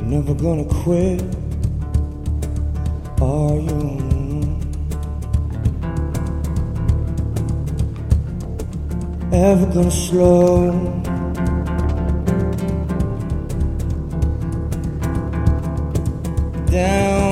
never gonna quit, are you? Ever gonna slow down?